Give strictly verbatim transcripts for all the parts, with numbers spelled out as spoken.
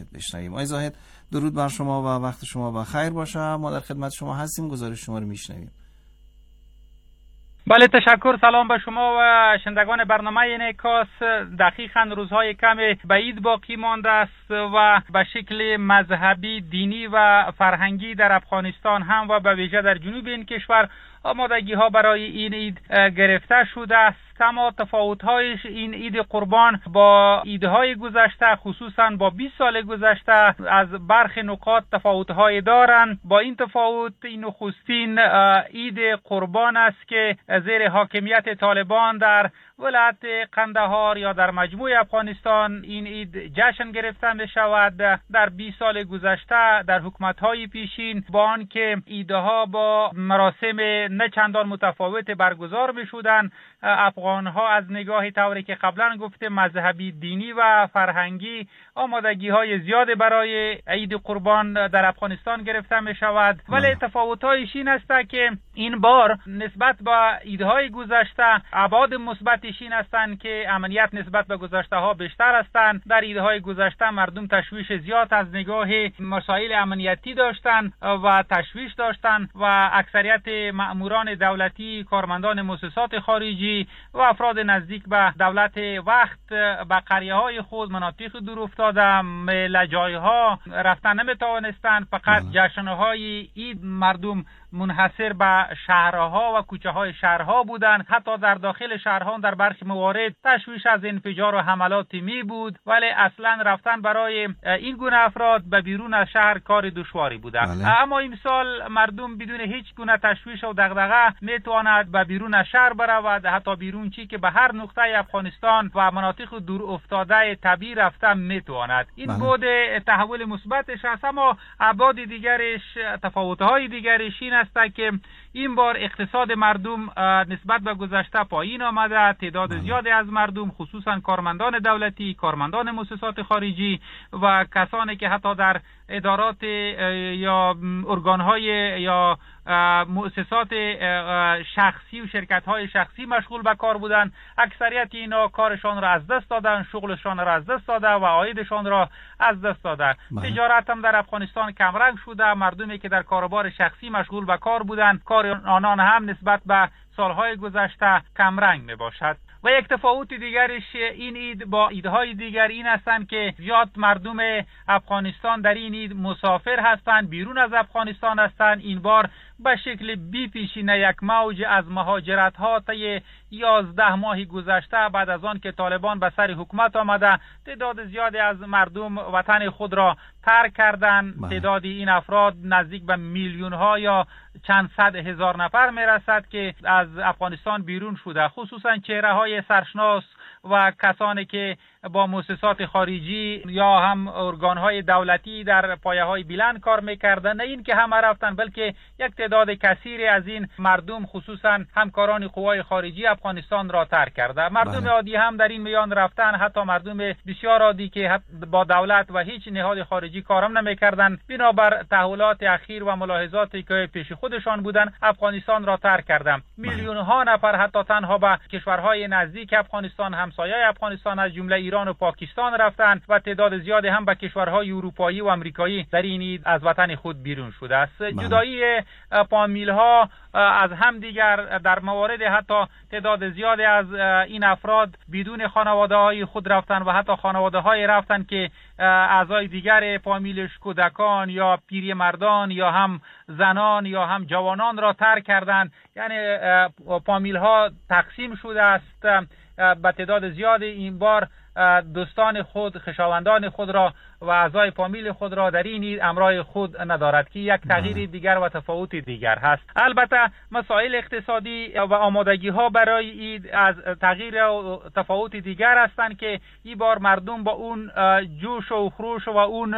بشنویم. آقای زاهد درود بر شما و وقت شما بخیر باشه. ما در خدمت شما هستیم، گزارش شما رو میشنویم. بله تشکر. سلام به شما و شنوندگان برنامه انعکاس. دقیقاً روزهای کم به عید باقی مانده است و به شکل مذهبی، دینی و فرهنگی در افغانستان هم و به ویژه در جنوب این کشور آمادگی ها برای این عید گرفته شده است. اما تفاوت‌هایش این عید قربان با عیدهای گذشته، خصوصا با بیست سال گذشته، از برخی نکات تفاوت‌های دارند. با این تفاوت این نخستین عید قربان است که زیر حاکمیت طالبان در ولایت قندهار یا در مجموع افغانستان این عید جشن گرفته می شود. در بیست سال گذشته در حکومت‌های پیشین با آنکه عیدها با مراسم نه چندان متفاوت برگزار می شدند، افغان‌ها از نگاه طوری که قبلا گفته مذهبی، دینی و فرهنگی آمادگی‌های زیاد برای عید قربان در افغانستان گرفته می شود. ولی تفاوت‌هایش این است که این بار نسبت به عیدهای گذشته ابعاد مثبتش این هستند که امنیت نسبت به گذشته ها بیشتر هستند. در عیدهای گذشته مردم تشویش زیاد از نگاه مسائل امنیتی داشتند و تشویش داشتند و اکثریت مأموران دولتی، کارمندان مؤسسات خارجی و افراد نزدیک به دولت وقت به قریه های خود، مناطق دور افتاده، لجایها رفتن نمیتوانستند. فقط جشن‌های عید مردم منحصر به شهرها و کوچه های شهرها بودند. حتی در داخل شهرها در برخی موارد تشویش از انفجار و حملات می بود، ولی اصلا رفتن برای این گونه افراد به بیرون از شهر کار دشواری بوده. بله. اما این سال مردم بدون هیچ گونه تشویش و دغدغه میتواند به بیرون از شهر برود، حتی بیرون چی که به هر نقطه افغانستان و مناطق دور افتاده طبیعی رفته میتواند. این بله. بود تحول مثبتش است. اما ابعاد دیگرش، تفاوت‌های دیگرش این است که این بار اقتصاد مردم نسبت به گذشته پایین آمده. تعداد زیادی از مردم، خصوصا کارمندان دولتی، کارمندان مؤسسات خارجی و کسانی که حتی در ادارات یا ارگان‌های یا مؤسسات شخصی و شرکت‌های شخصی مشغول به کار بودند، اکثریت اینا کارشان را از دست دادن، شغلشان را از دست داده و عایدشان را از دست داده. تجارت هم در افغانستان کمرنگ شده. مردمی که در کاروبار شخصی مشغول به کار بودند، کار آنان هم نسبت به سالهای گذشته کمرنگ می باشد. و یک تفاوت دیگرش این عید با عیدهای دیگر این هستند که زیاد مردم افغانستان در این عید مسافر هستند، بیرون از افغانستان هستند. این بار به شکل بی پیشینه یک موج از مهاجرت ها طی یازده ماه گذشته بعد از آن که طالبان به سر حکومت آمده، تعداد زیادی از مردم وطن خود را ترک کردند. تعداد این افراد نزدیک به میلیون ها یا چند صد هزار نفر میرسد که از افغانستان بیرون شده. خصوصا چهره های سرشناس و کسانی که با مؤسسات خارجی یا هم ارگان‌های دولتی در پایه‌های بلند کار می‌کردند، نه این که همه رفتن، بلکه یک تعداد کثیری از این مردم، خصوصا همکاران قوای خارجی افغانستان را ترک کرده. مردم بله. عادی هم در این میان رفتن، حتی مردم بسیار عادی که با دولت و هیچ نهاد خارجی کارم نمی‌کردند، بنابر تحولات اخیر و ملاحظاتی که پیش خودشان بودند، افغانستان را ترک کردند. میلیون‌ها نفر حتی تنها به کشورهای نزدیک افغانستان، همسایه افغانستان از جمله ایران و پاکستان رفتند و تعداد زیادی هم به کشورهای اروپایی و آمریکایی در این عید از وطن خود بیرون شده است. جدایی فامیل ها از هم دیگر، در موارد حتی تعداد زیادی از این افراد بدون خانواده های خود رفتند و حتی خانواده های رفتند که اعضای دیگر فامیلش، کودکان یا پیرمردان یا هم زنان یا هم جوانان را ترک کردند. یعنی فامیل ها تقسیم شده است. به تعداد زیاد این بار دوستان خود، خویشاوندان خود را و اعضای فامیل خود را در این عید همراه خود ندارد که یک تغییر دیگر و تفاوت دیگر هست. البته مسائل اقتصادی و آمادگی ها برای عید از تغییر و تفاوت دیگر هستند که این بار مردم با اون جوش و خروش و اون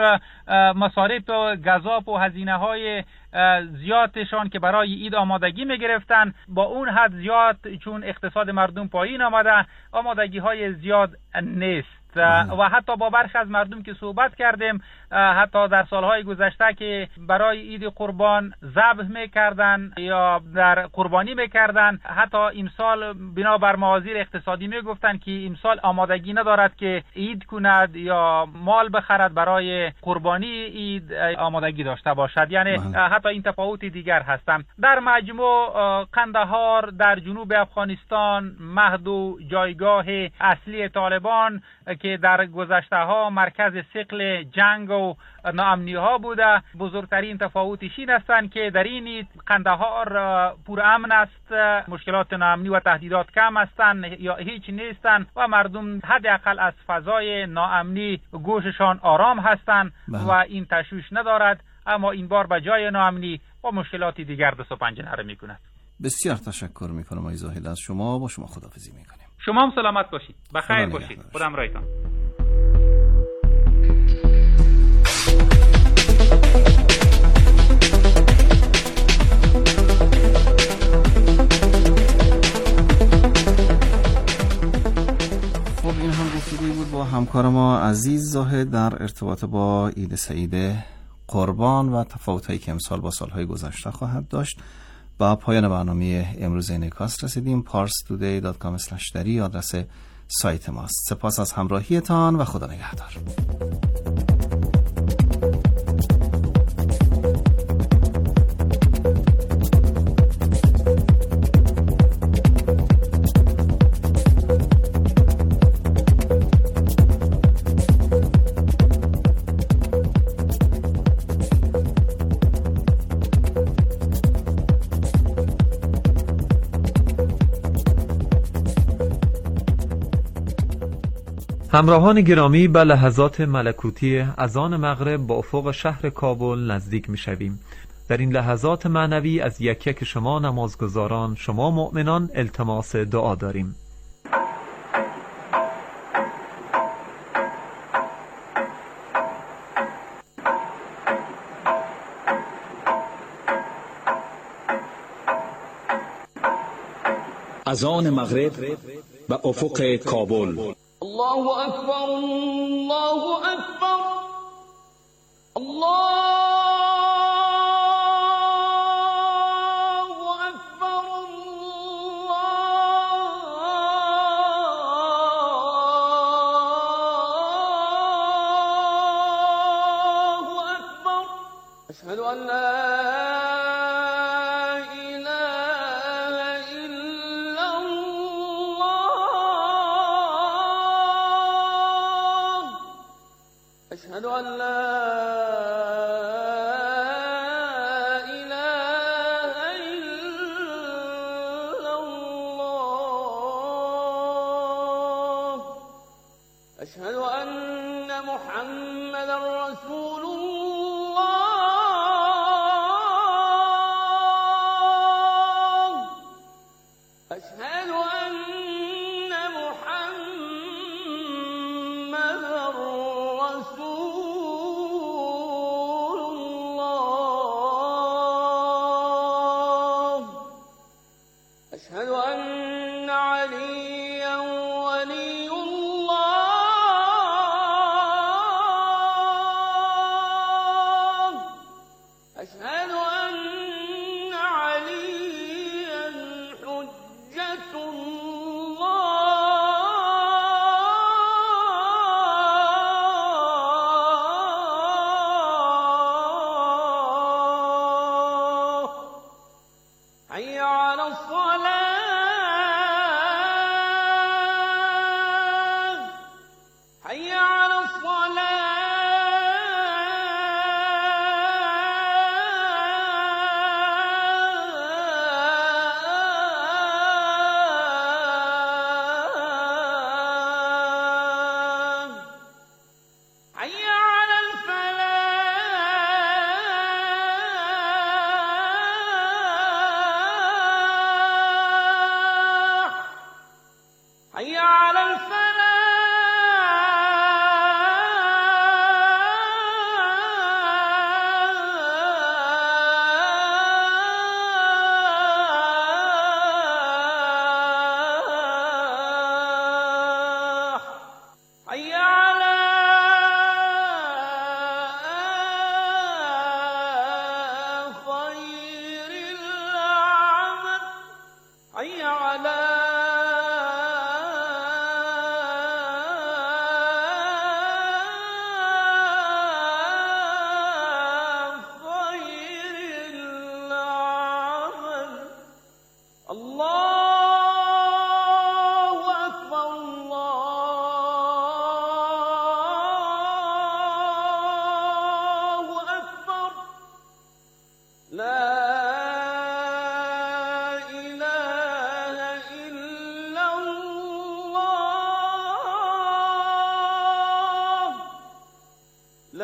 مصارف و گزاف و هزینه های زیادشان که برای عید آمادگی می گرفتن با اون حد زیاد، چون اقتصاد مردم پایین آمده، آمادگی های زیاد نیست. و حتی با برخی از مردم که صحبت کردیم، حتی در سالهای گذشته که برای عید قربان ذبح میکردن یا در قربانی میکردن، حتی امسال بنابر موازیر اقتصادی میگفتن که امسال آمادگی ندارد که عید کند یا مال بخرد برای قربانی عید آمادگی داشته باشد. یعنی حتی این تفاوت دیگر هستند. در مجموع قندهار در جنوب افغانستان مهد و جایگاه اصلی طالبان که در گذشته ها مرکز ثقل جنگ و ناامنی ها بوده، بزرگترین تفاوتش این هستند که در این قندهار پر امن است، مشکلات ناامنی و تهدیدات کم هستند یا هیچ نیستند و مردم حداقل از فضای ناامنی گوششان آرام هستند و این تشویش ندارد. اما این بار به جای ناامنی و مشکلات دیگر دست و پنجه نرم میکند. بسیار تشکر میکنم آقای زاهد از شما. با شما خداحافظی میکنیم. شما هم سلامت باشید، بخیر باشید، خدا همراهتان. خب این هم گفتگویی بود با همکار ما عزیز زاهد در ارتباط با عید سعید قربان و تفاوت‌هایی که امسال با سالهای گذشته خواهد داشت. با پایان برنامه امروز اینکاست رسیدیم. پارس تودی دات کام اسلش دری آدرس سایت ماست. سپاس از همراهیتان و خدا نگهدار. همراهان گرامی، به لحظات ملکوتی اذان مغرب با افق شهر کابل نزدیک می شویم. در این لحظات معنوی از یک یک شما نمازگزاران، شما مؤمنان التماس دعا داریم. اذان مغرب به افق کابل. الله اکبر، الله اکبر، الله اکبر، الله اکبر. اشهد ان لا أشهد أن لا إله إلا الله. أشهد أن محمدا رسول الله. أشهد أن محمدا رسول الله. أشهد أن عليا ولي الله.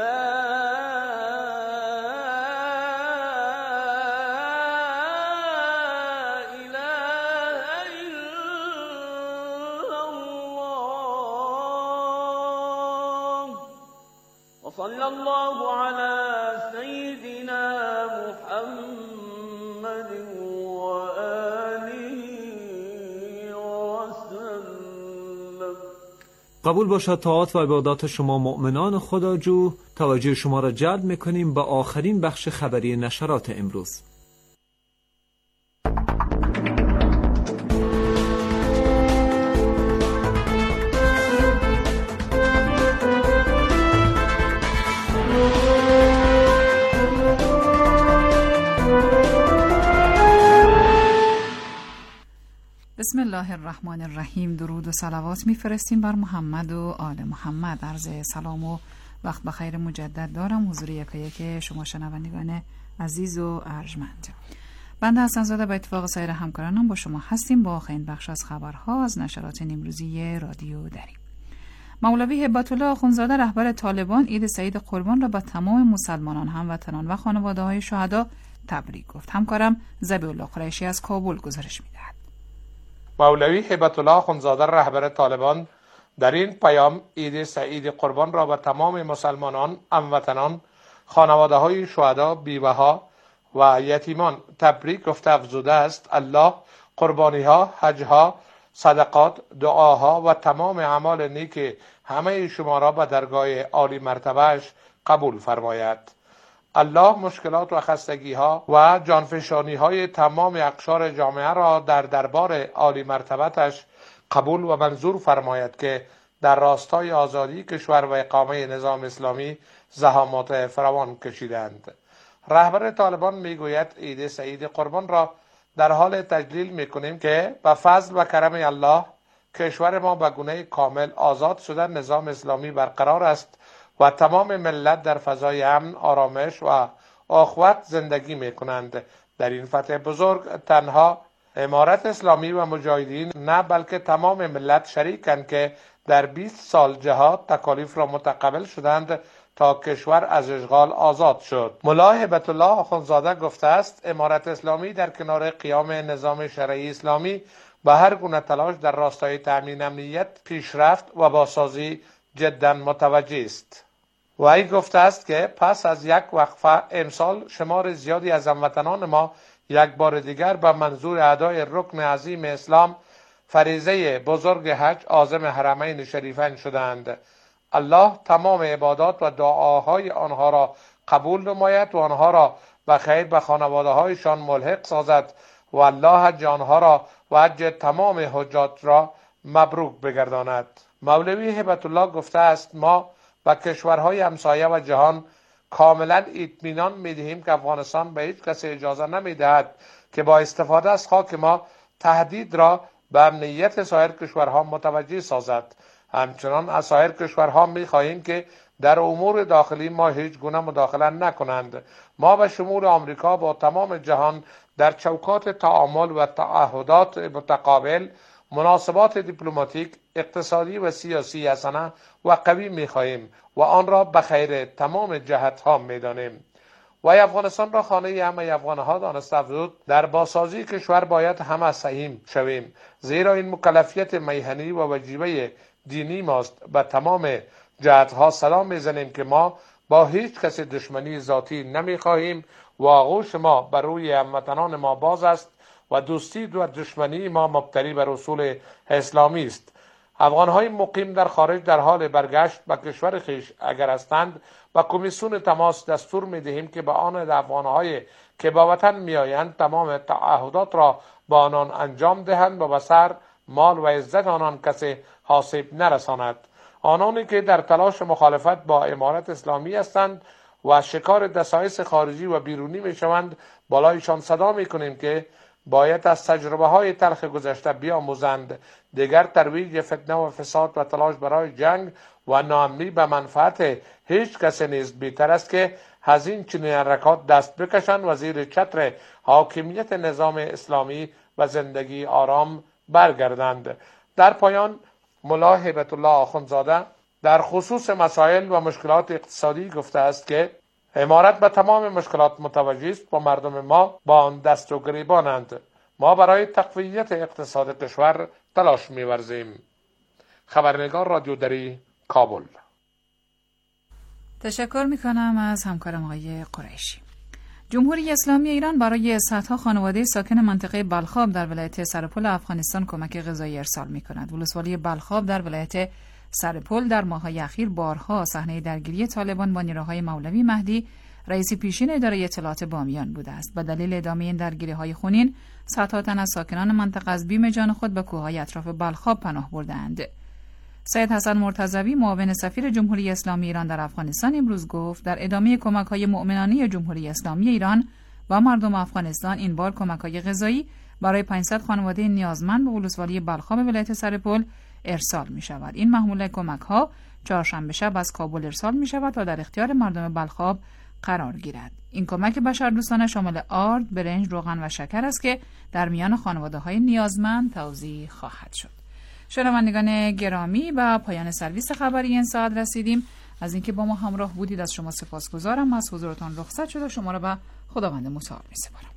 صلى الله على سيدنا محمد وآله وسلم. قبول باشد طاعات و عبادات شما مؤمنان خداجو. توجه شما را جلب می‌کنیم به آخرین بخش خبری نشرات امروز. بسم الله الرحمن الرحیم. درود و صلوات میفرستیم بر محمد و آل محمد. عرض سلام و وقت بخیر مجدد دارم حضور یکایک شما شنوندگان عزیز و ارجمند. بنده حسن زاده به اتفاق سایر همکارانم با شما هستیم با آخرین بخش از خبرها از نشرات نیمروزی رادیو دریم. مولوی هبت الله آخوندزاده رهبر طالبان عید سعید قربان را به تمام مسلمانان، هموطنان و خانواده‌های شهدا تبریک گفت. همکارم ذبیح الله قریشی از کابل گزارش می‌دهد. مولوی هبت الله آخوندزاده رهبر طالبان در این پیام عید سعید قربان را به تمام مسلمانان، هموطنان، خانواده‌های شهدا، بیوه‌ها و یتیمان تبریک گفته افزوده است الله قربانی‌ها، حج‌ها، صدقات، دعاها و تمام اعمال نیک همه شما را به درگاه عالی مرتبه‌اش قبول فرماید. الله مشکلات و خستگی‌ها و جانفشانی‌های تمام اقشار جامعه را در دربار عالی مرتبتش قبول و منظور فرماید که در راستای آزادی کشور و اقامه نظام اسلامی زحمات فراوان کشیدند. رهبر طالبان میگوید عید سعید قربان را در حال تجلیل میکنیم که به فضل و کرم الله کشور ما به گونه کامل آزاد شده نظام اسلامی برقرار است و تمام ملت در فضای امن، آرامش و اخوت زندگی میکنند. در این فتح بزرگ تنها امارت اسلامی و مجاهدین نه بلکه تمام ملت شریکند که در بیست سال جهاد تکالیف را متقبل شدند تا کشور از اشغال آزاد شد. ملا هبت الله آخوندزاده گفته است امارت اسلامی در کنار قیام نظام شرعی اسلامی با هر گونه تلاش در راستای تامین امنیت، پیشرفت و بازسازی جدا متوجه است. و ای گفته است که پس از یک وقفه امسال شمار زیادی از هموطنان ما یک بار دیگر به منظور ادای رکن عظیم اسلام فریضه بزرگ حج عازم حرمین شریفین شدند. الله تمام عبادات و دعاهای آنها را قبول نماید و آنها را به خیر به خانواده هایشان ملحق سازد و الله حج آنها را و حج تمام حجات را مبروک بگرداند. مولوی هبت الله گفته است ما و کشورهای همسایه و جهان کاملا اطمینان می‌دهیم که افغانستان به هیچ کسی اجازه نمی‌دهد که با استفاده از خاک ما تهدید را به امنیت سایر کشورها متوجه سازد. همچنان از سایر کشورها می‌خواهیم که در امور داخلی ما هیچ گونه مداخله نکنند. ما به شمول آمریکا با تمام جهان در چوکات تعامل و تعهدات متقابل مناسبات دیپلماتیک، اقتصادی و سیاسی حسنه و قوی می‌خواهیم و آن را به خیر تمام جهت‌ها می‌دانیم. و افغانستان را خانه همه افغان‌ها دانسته افزود در بازسازی کشور باید همه سهیم شویم، زیرا این مکلفیت میهنی و وجیبه دینی ماست. به تمام جهت‌ها سلام می‌زنیم که ما با هیچ کسی دشمنی ذاتی نمی‌خواهیم و آغوش ما بر روی هموطنان ما باز است و دوستی و دشمنی ما مبتنی بر اصول اسلامی است. افغان‌های مقیم در خارج در حال برگشت به کشور خویش اگر هستند و کمیسیون تماس دستور می‌دهیم که به آن افغان‌های که به وطن می‌آیند تمام تعهدات را با آنان انجام دهند و به سر مال و عزت آنان کسی حاسب نرساند. آنانی که در تلاش مخالفت با امارت اسلامی هستند و شکار دسایس خارجی و بیرونی می‌شوند بالایشان صدا می‌کنیم که باید از تجربه های تلخ گذشته بیاموزند. دیگر ترویج فتنه و فساد و تلاش برای جنگ و ناامنی به منفعت هیچ کسی نیست. بهتر است که از این چنین حرکات دست بکشند و زیر چتر حاکمیت نظام اسلامی و زندگی آرام برگردند. در پایان ملا هبت الله آخوندزاده در خصوص مسائل و مشکلات اقتصادی گفته است که امارت به تمام مشکلات متوجه است و مردم ما با آن دست و گریبانند. ما برای تقویت اقتصاد کشور تلاش می‌ورزیم. خبرنگار رادیو دری، کابل. تشکر میکنم از همکارم آقای قریشی. جمهوری اسلامی ایران برای صدها خانواده ساکن منطقه بلخاب در ولایت سرپل افغانستان کمک غذایی ارسال میکند. ولسوالی بلخاب در ولایت سرپل در ماه‌های اخیر بارها صحنه درگیری طالبان با نیروهای مولوی مهدی رئیس پیشین اداره اطلاعات بامیان بوده است. به دلیل ادامه این درگیری‌های خونین، صدها تن از ساکنان منطقه از بیم جان خود به کوههای اطراف بلخاب پناه بردند. سید حسن مرتضوی معاون سفیر جمهوری اسلامی ایران در افغانستان امروز گفت در ادامه کمک‌های مؤمنانه جمهوری اسلامی ایران و مردم افغانستان این بار کمک‌های غذایی برای پانصد خانواده نیازمند به ولسوالی بلخاب ولایت سرپل ارسال می‌شود. این محموله کمک‌ها چهارشنبه شب از کابل ارسال می‌شود تا در اختیار مردم بلخاب قرار گیرد. این کمک بشردوستانه شامل آرد، برنج، روغن و شکر است که در میان خانواده‌های نیازمند توزیع خواهد شد. شنوندگان گرامی، به پایان سرویس خبری این ساعت رسیدیم. از اینکه با ما همراه بودید از شما سپاسگزارم. از حضورتان رخصت شده شما را به خداوند متعال می‌سپارم.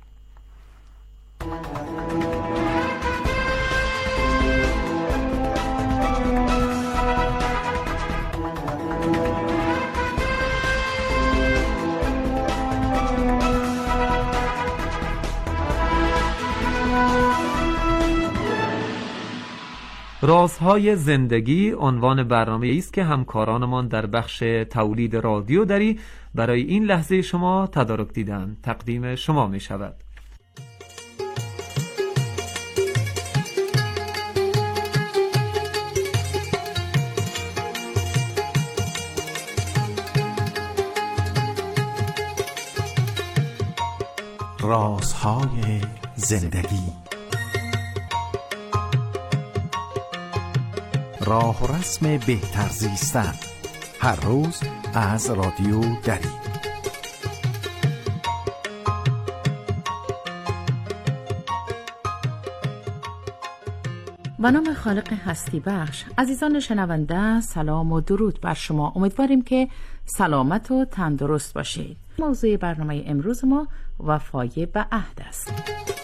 رازهای زندگی عنوان برنامه است که همکارانمان در بخش تولید رادیو دری برای این لحظه شما تدارک دیدن تقدیم شما می شود. رازهای زندگی، راه و رسم بهتر زیستن، هر روز از رادیو دری. به نام خالق هستی بخش، عزیزان شنونده سلام و درود بر شما. امیدواریم که سلامت و تندرست باشید. موضوع برنامه امروز ما وفای به عهد است.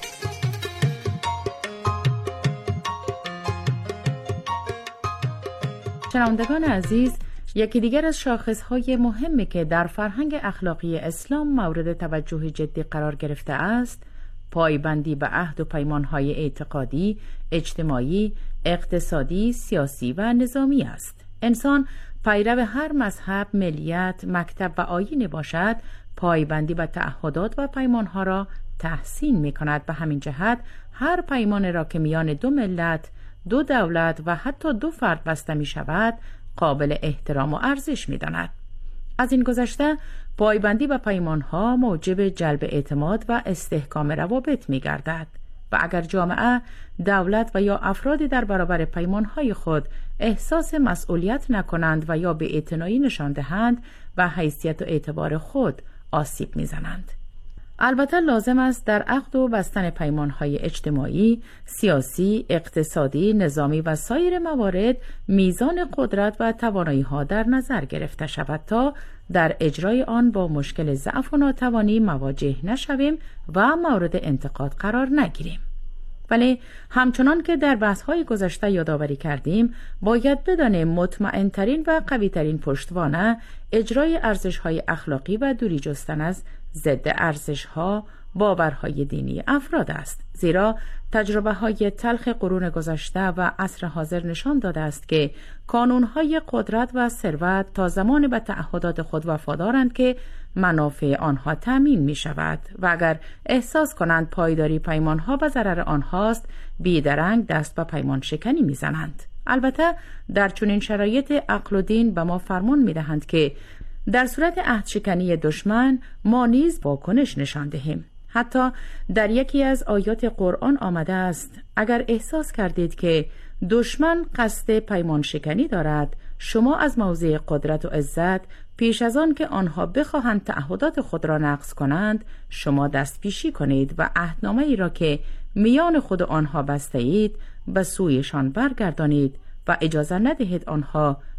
شنوندگان عزیز، یکی دیگر از شاخصهای مهمی که در فرهنگ اخلاقی اسلام مورد توجه جدی قرار گرفته است، پایبندی به عهد و پیمانهای اعتقادی، اجتماعی، اقتصادی، سیاسی و نظامی است. انسان پیرو هر مذهب، ملیت، مکتب و آیین باشد، پایبندی به تعهدات و پیمانها را تحسین می کند. به همین جهت هر پیمان را که میان دو ملت، دو دولت و حتی دو فرد بسته می شود قابل احترام و ارزش می داند. از این گذشته پایبندی به پیمانها موجب جلب اعتماد و استحکام روابط می گردد و اگر جامعه، دولت و یا افرادی در برابر پیمانهای خود احساس مسئولیت نکنند و یا به اعتنایی نشان دهند و حیثیت و اعتبار خود آسیب می زنند. البته لازم است در عقد و بستن پیمانهای اجتماعی، سیاسی، اقتصادی، نظامی و سایر موارد میزان قدرت و توانایی‌ها در نظر گرفته شود تا در اجرای آن با مشکل ضعف و ناتوانی مواجه نشویم و مورد انتقاد قرار نگیریم. ولی همچنان که در بحث‌های گذشته یادآوری کردیم، باید بدانیم مطمئن‌ترین و قوی‌ترین پشتوانه اجرای ارزش‌های اخلاقی و دوری جستن از ضد ارزش‌ها، باورهای دینی افراد است. زیرا تجربه‌های تلخ قرون گذشته و عصر حاضر نشان داده است که کانون‌های قدرت و ثروت تا زمان به تعهدات خود وفادارند که منافع آنها تامین می شود و اگر احساس کنند پایداری پیمانها به ضرر آنهاست، بیدرنگ دست به پیمان شکنی می زنند. البته در چنین شرایط عقل و دین به ما فرمان می دهند که در صورت عهد شکنی دشمن ما نیز واکنش نشان دهیم. حتی در یکی از آیات قرآن آمده است: اگر احساس کردید که دشمن قصد پیمان شکنی دارد، شما از موضع قدرت و عزت پیش از آن که آنها بخواهند تعهدات خود را نقض کنند، شما دست پیشی کنید و عهدنامه ای را که میان خود آنها بسته اید به سویشان برگردانید و اجازه ندهید آنها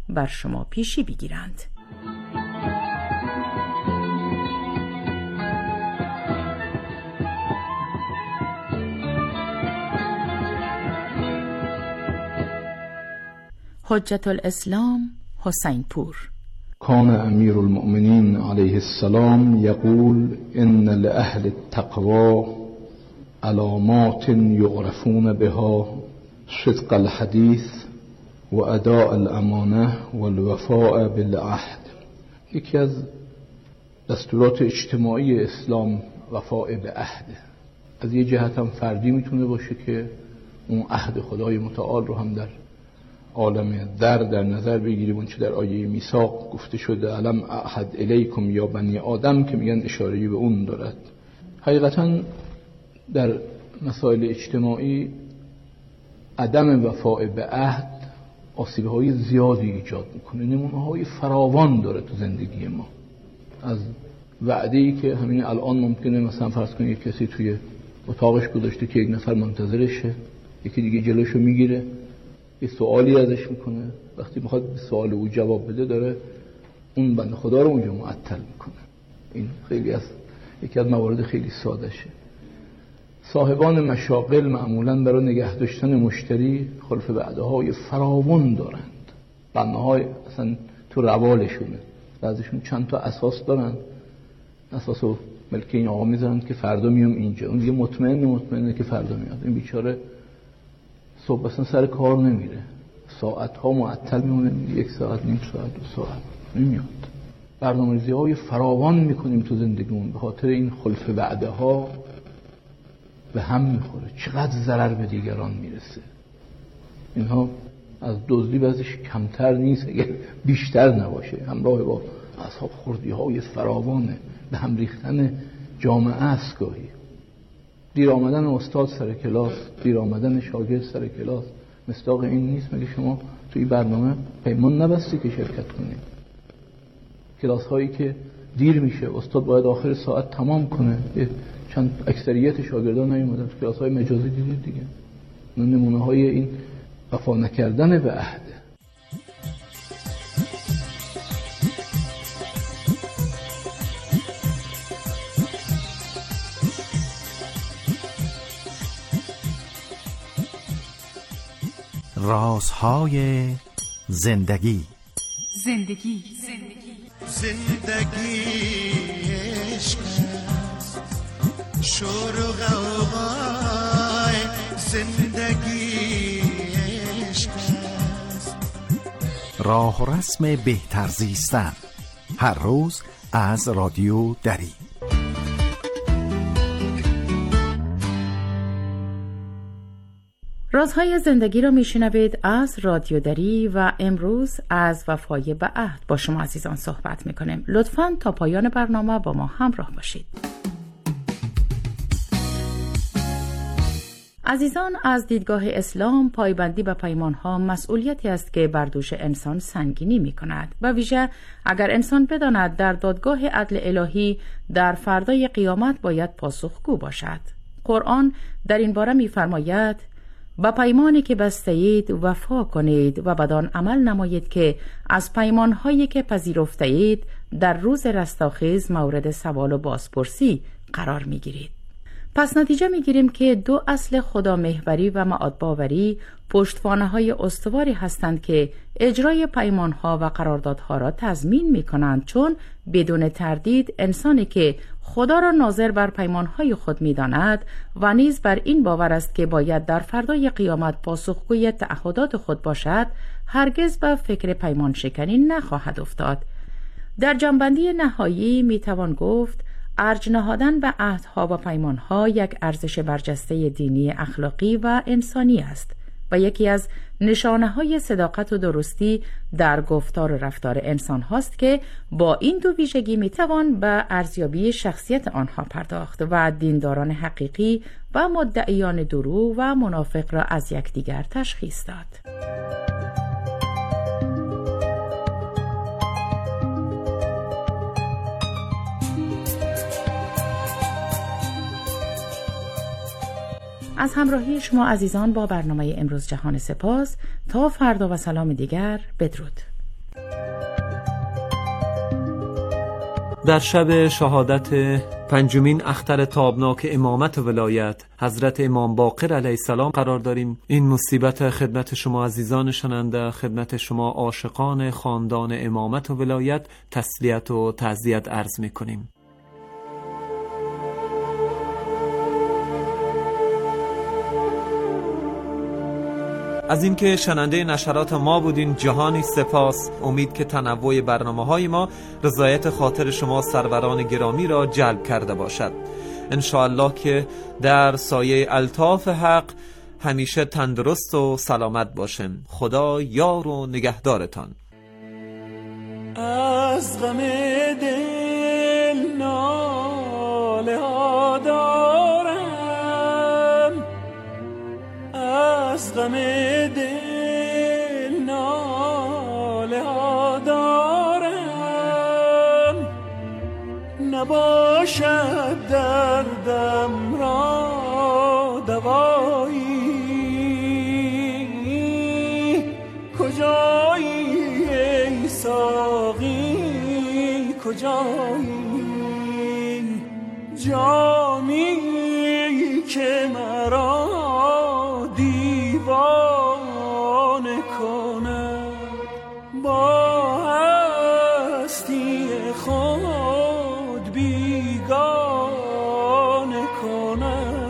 بر شما پیشی بگیرند. حجت الاسلام حسین پور. کان امیر المؤمنین علیه السلام یقول ان لأهل التقوى علامات یعرفون بها صدق الحدیث و اداء الامانه و الوفاء بالعهد. یکی از دستورات اجتماعی اسلام وفاء به عهد. از یه جهت هم فردی میتونه باشه که اون عهد خدای متعال رو هم در عالم در در نظر بگیریم، اون چه در آیه میثاق گفته شده علم اعهد الیکم یا بنی آدم که میگن اشاره‌ای به اون دارد. حقیقتا در مسائل اجتماعی عدم وفاء به عهد آسیب‌های زیادی ایجاد میکنه، نمونه‌های فراوان داره تو زندگی ما. از وعده‌ای که همین الان ممکنه مثلا فرض کنید کسی توی اتاقش گذاشته که یک نفر منتظرشه، یکی دیگه جلوشو میگیره یه سوالی ازش میکنه، وقتی میخواد به سوال او جواب بده داره اون بنده خدا رو اونجا معطل میکنه. این خیلی از یکی از موارد خیلی ساده شه. صاحبان مشاغل معمولاً برای نگه داشتن مشتری خلف وعده‌های فراوان دارند. بناهای اصلا تو روالشونه، بعضیشون چند تا اساس دارن، اساسو ملک این آقا میذارن که فردا میام اینجا، اون دیگه مطمئن مطمئنه که فردا میاد. این بیچاره صبح اصلا سر کار نمیره، ساعت ها معطل میمونه، یک ساعت نیم ساعت دو ساعت نمیاد. برنامه‌ریزی های فراوان میکنیم تو زندگیمون به خاطر این خلف وعده ها به هم میخوره، چقدر ضرر به دیگران میرسه. اینها از دزدی بعضیش کمتر نیست اگر بیشتر نباشه، همراه با اصحاب خوردی های فراوانه، به هم ریختن جامعه است. گاهی دیر آمدن استاد سر کلاس، دیر آمدن شاگرد سر کلاس مصداق این نیست؟ مگه شما توی برنامه پیمان نبستی که شرکت کنی؟ کلاس هایی که دیر میشه استاد باید آخر ساعت تمام کنه، چند اکثریت شاگردان نیومدن تو کلاس های مجازی دیدید دیگه. نمونه های این وفا نکردن به عهد. رازهای زندگی. زندگی زندگی عشق شور و غوغای زندگی عشق. راه و رسم بهتر زیستن، هر روز از رادیو دری. رازهای زندگی را میشنوید از رادیو دری و امروز از وفای به عهد با شما عزیزان صحبت میکنیم. لطفاً تا پایان برنامه با ما همراه باشید. عزیزان، از دیدگاه اسلام پایبندی به پیمانها مسئولیتی است که بر دوش انسان سنگینی میکند و ویژه اگر انسان بداند در دادگاه عدل الهی در فردای قیامت باید پاسخگو باشد. قرآن در این باره میفرماید با پیمانی که بسته‌اید وفا کنید و بدان عمل نمایید که از پیمانهایی که پذیرفته‌اید در روز رستاخیز مورد سوال و بازپرسی قرار میگیرید. پس نتیجه میگیریم که دو اصل خدامحوری و معادباوری پشتوانه‌های استواری هستند که اجرای پیمانها و قراردادها را تضمین میکنند، چون بدون تردید انسانی که خدا را ناظر بر پیمانهای خود میداند و نیز بر این باور است که باید در فردای قیامت پاسخگوی تعهدات خود باشد، هرگز به فکر پیمان شکنی نخواهد افتاد. در جنبندی نهایی میتوان گفت ارج نهادن به عهدها و پیمانها یک ارزش برجسته دینی، اخلاقی و انسانی است و یکی از نشانه‌های صداقت و درستی در گفتار و رفتار انسان هاست که با این دو ویژگی میتوان به ارزیابی شخصیت آنها پرداخت و دینداران حقیقی و مدعیان دروغ و منافق را از یکدیگر تشخیص داد. از همراهی شما عزیزان با برنامه امروز جهان سپاس. تا فردا و سلام دیگر، بدرود. در شب شهادت پنجمین اختر تابناک امامت و ولایت حضرت امام باقر علیه السلام قرار داریم. این مصیبت خدمت شما عزیزان شنونده، خدمت شما عاشقان خاندان امامت و ولایت تسلیت و تعزیت عرض می‌کنیم. از اینکه شنونده نشرات ما بودین جهانی سپاس. امید که تنوع برنامه‌های ما رضایت خاطر شما سروران گرامی را جلب کرده باشد. انشاءالله که در سایه الطاف حق همیشه تندرست و سلامت باشیم. خدا یار و نگهدارتان. از غم دل ناله ها دارم، از غم دل ناله ها دارم، نباشد دردم را دوایی، کجایی ای ساقی کجایی، جامی که مرا دیوانه کند، با هستی خود بیگانه کند.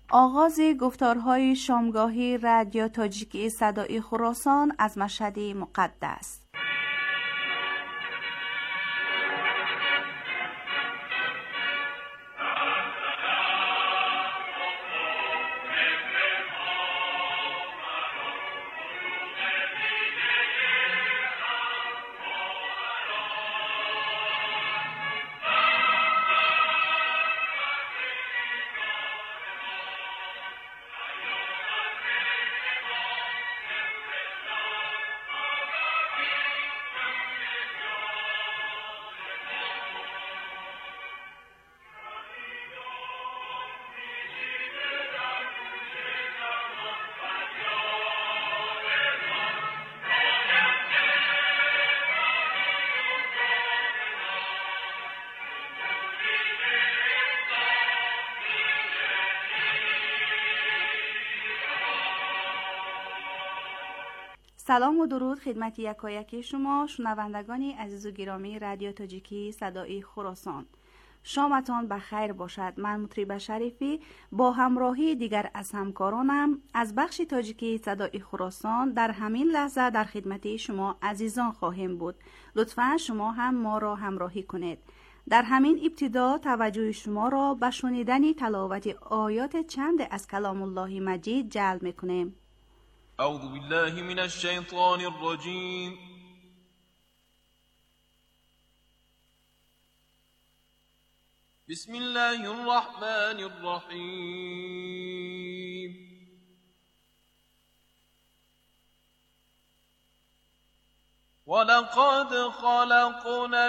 آغاز گفتارهای شامگاهی رادیو تاجیکی صدای خراسان از مشهد مقدس. سلام و درود خدمت یکایک شما شنوندگان عزیز و گرامی رادیو تاجیکی صدای خراسان. شامتان بخیر باشد. من مطرب شریفی با همراهی دیگر از همکارانم از بخش تاجیکی صدای خراسان در همین لحظه در خدمت شما عزیزان خواهیم بود. لطفاً شما هم ما را همراهی کنید. در همین ابتدا توجه شما را به شنیدن تلاوت آیات چند از کلام الله مجید جلب می‌کنیم. اعوذ بالله من الشیطان الرجیم. بسم الله الرحمن الرحیم. ولقد خلقنا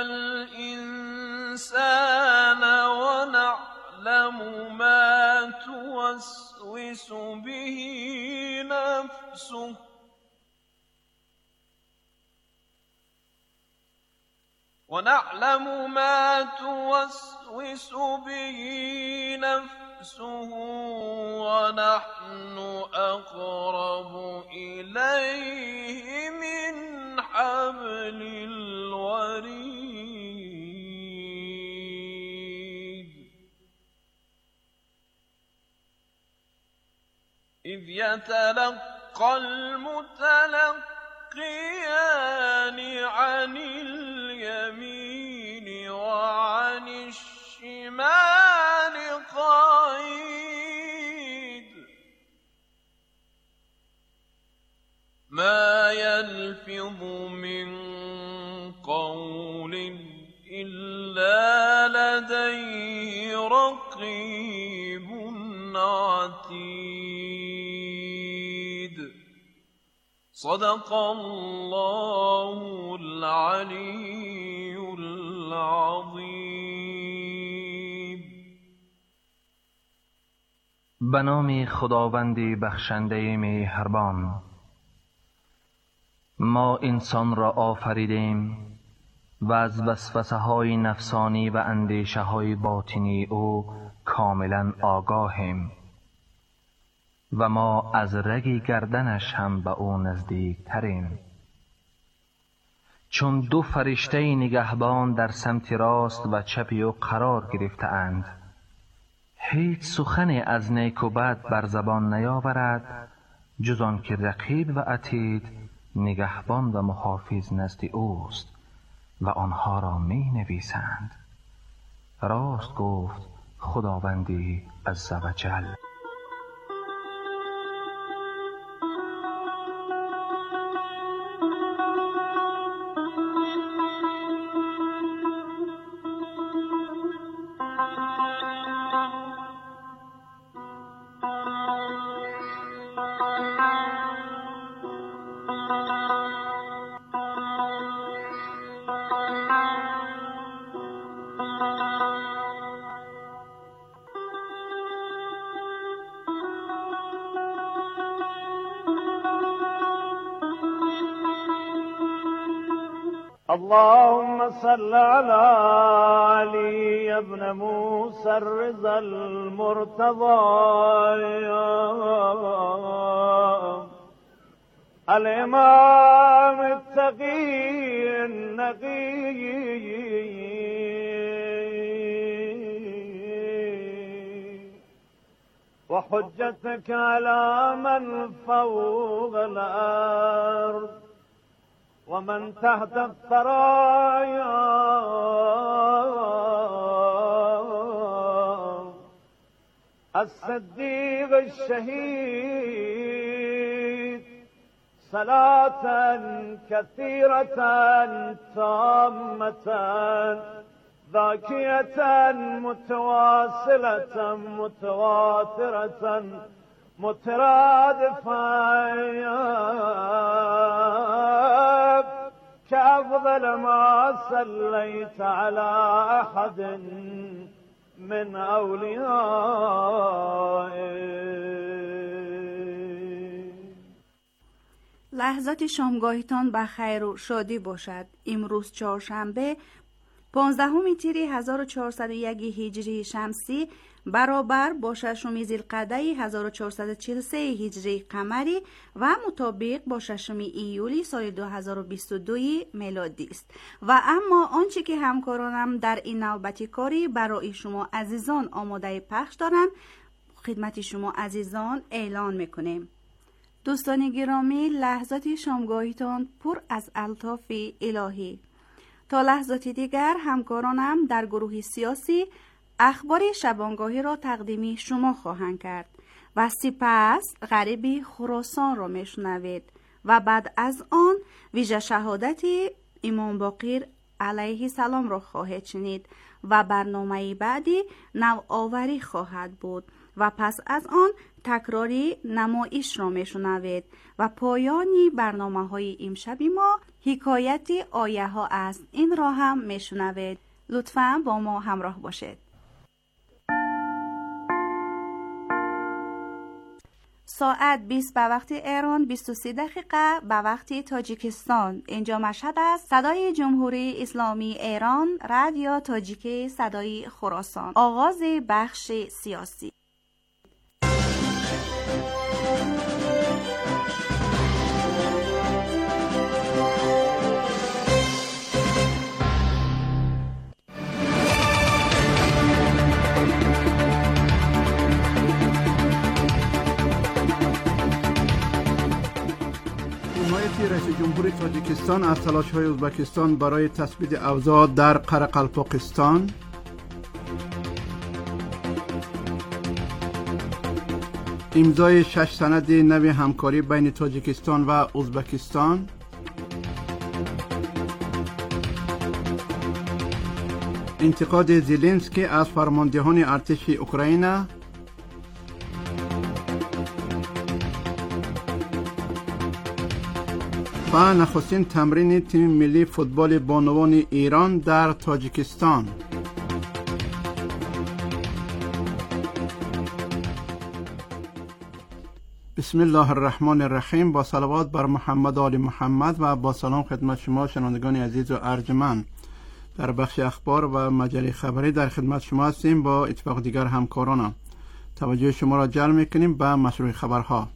الإنسان ونعلم ما توسوس به نفسه ونعلم ما توسوس به نفسه ونحن أقرب إليه من حبل الوريد إذ يتلقى المتلقيان عن اليمين وعن الشمال قعيد ما يلفظ من قول إلا لديه رقيب عتيد صدق الله العلي العظيم. به نام خداوند بخشنده مهربان. ما انسان را آفریدیم و از وسوسه های نفسانی و اندیشه های باطنی او کاملا آگاهیم و ما از رگ گردنش هم به او نزدیک تریم. چون دو فرشته نگهبان در سمت راست و چپ او قرار گرفته اند، هیچ سخن از نیک و بد بر زبان نیاورد جز آن که رقیب و عتید نگهبان و محافظ نزد اوست و آنها را می نویسند. راست گفت خداوندی عزوجل. اللهم صل على علي ابن موسى الرضا المرتضى الإمام التقي النقي. وحجتك على من فوق الأرض ومن تحت الثرايا الصديق الشهيد صلاة كثيرة تامة ذاكية متواصلة متواترة مترادفة كأفضل ما صليت على أحد من أوليائك. لحظات شامگاهیتان به خیر و شادی باشد. امروز چهارشنبه پانزدهم تیر هزار و چهارصد و یک هجری شمسی برابر با ششم ذوالقعده هزار و چهارصد و چهل و سه هجری قمری و مطابق با ششم ایولی سال دو هزار و بیست و دو میلادی است. و اما آنچه که همکارانم در این نوبت کاری برای شما عزیزان آماده پخش دارند خدمت شما عزیزان اعلان میکنیم. دوستان گرامی، لحظات شامگاهیتان پر از الطاف الهی. تا لحظاتی دیگر همکارانم در گروه سیاسی اخبار شبانگاهی را تقدیمی شما خواهند کرد و سپس غریبی خراسان را میشنوید و بعد از آن ویژه شهادت امام باقر علیه السلام را خواهید شنید و برنامه بعدی نوآوری خواهد بود و پس از آن تکراری نمایش را میشنوید و پایانی برنامه های امشب ما حکایت آیه ها است. این را هم میشنوید. لطفاً با ما همراه باشید. ساعت بیست به وقت ایران، بیست و سه دقیقه به وقت تاجیکستان. اینجا مشهد است. صدای جمهوری اسلامی ایران، رادیو تاجیک صدای خراسان. آغاز بخش سیاسی. رئیس جمهور تاجیکستان از تلاش‌های ازبکستان برای تثبیت اوضاع در قرقلپاکستان، امضای شش سند نوی همکاری بین تاجیکستان و ازبکستان، انتقاد زلنسکی از فرماندهان ارتش اوکراین، و نخستین تمرین تیم ملی فوتبال بانوان ایران در تاجیکستان. بسم الله الرحمن الرحیم. با صلوات بر محمد آل محمد و با سلام خدمت شما شنوندگان عزیز و ارجمند. در بخش اخبار و مجله خبری در خدمت شما هستیم. با اتفاق دیگر همکارانم توجه شما را جلب میکنیم به مشروع خبرها.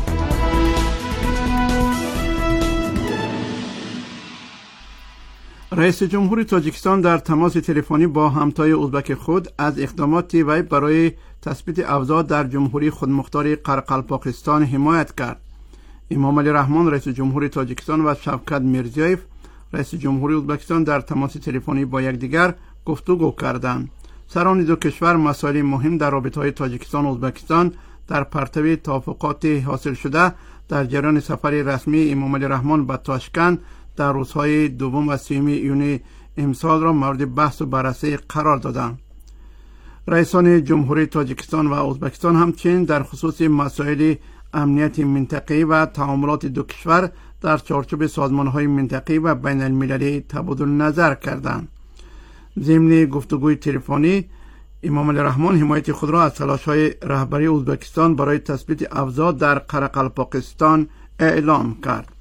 رئیس جمهور تاجیکستان در تماس تلفنی با همتای ازبک خود از اقدامات وی برای تثبیت اوضاع در جمهوری خودمختار قرقلپاکستان حمایت کرد. امام علی رحمان رئیس جمهور تاجیکستان و شوکت میرزیوف رئیس جمهوری ازبکستان در تماس تلفنی با یکدیگر گفتگو کردند. سران دو کشور مسائل مهم در رابطه‌های تاجیکستان و ازبکستان در پرتو توافقات حاصل شده در جریان سفر رسمی امام علی رحمان به تاشکند در روزهای دوم و سوم ایون امسال را مورد بحث و بررسی قرار دادند. رئیسان جمهوری تاجیکستان و ازبکستان همچنین در خصوص مسائل امنیت منطقه‌ای و تعاملات دو کشور در چارچوب سازمان‌های منطقه‌ای و بین المللی تبادل نظر کردند. ضمن گفتگوی تلفنی امام علی رحمان حمایت خود را از تلاش‌های رهبری ازبکستان برای تثبیت اوضاع در قرقلپاکستان اعلام کرد.